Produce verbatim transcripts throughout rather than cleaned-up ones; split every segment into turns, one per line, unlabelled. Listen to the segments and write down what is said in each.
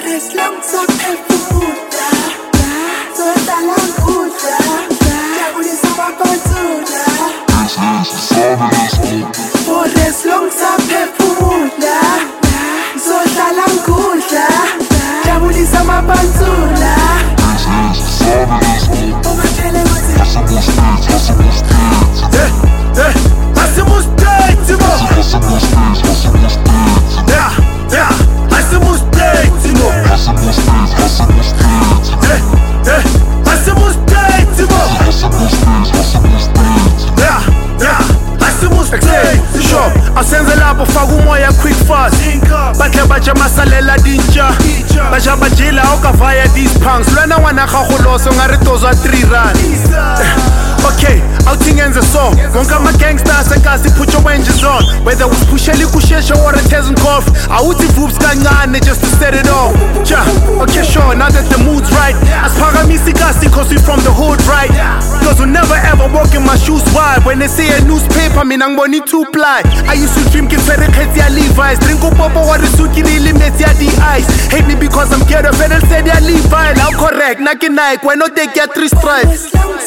Asenze lapho faka umoya quick fast Bakhe batsha masalela dintsha Batsha bajila okavaya these punks Lwana wana gagoloso ngare tozwa three rand Okay, outing ends a song Wonka ma gangsters sekasi put your wenges on Whether was pusheli kushesha or a tezen golf Awuti voops kancane just to set it off Ja, okay sure, now that the mood's right Asiphakamisi kasi cause we from the hood right Cause we never ever walk in my shoes wide When they say a newspaper, mina ngiboni two ply I used to dream kinsere kheti ya Levi's Drink upopo wa risuki ni limits ya the ice Hate me because I'm ghetto, federal said ya Levi Now correct, naki Nike, why not take ya three stripes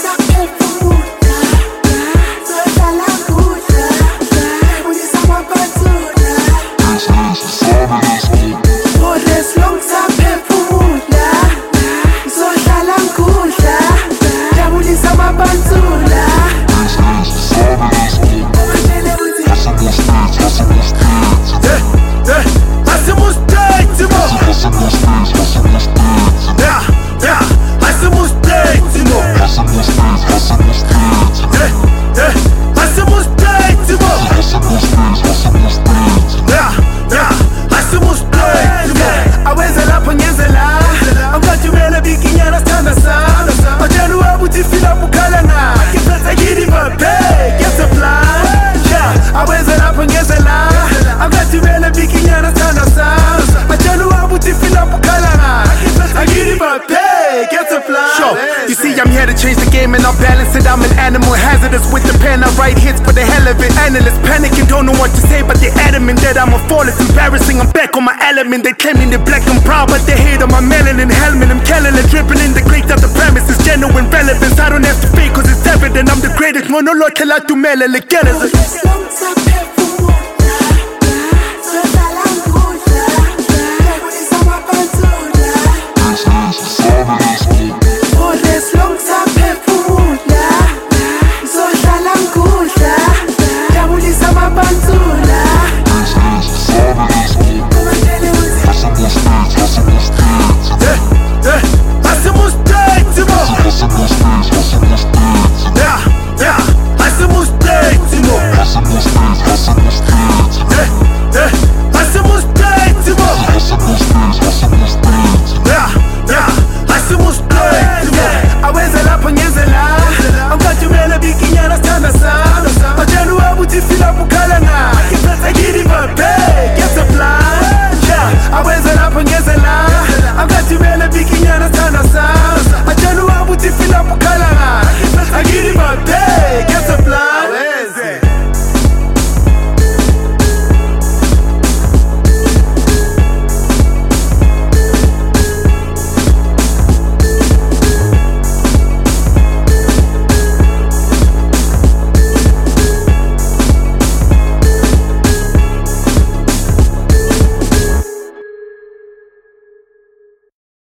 You see, I'm here to change the game and I'll balance it. I'm an animal, hazardous with the pen. I write hits for the hell of it. Analysts panicking, don't know what to say, but they're adamant that I'm a fall. It's embarrassing, I'm back on my element. They claiming they're black and proud, but they hate on my melanin helmet. I'm killing it, dripping in the great that the premise is genuine relevance. I don't have to fake cause it's evident I'm the greatest. Monologue till I do melele, get it.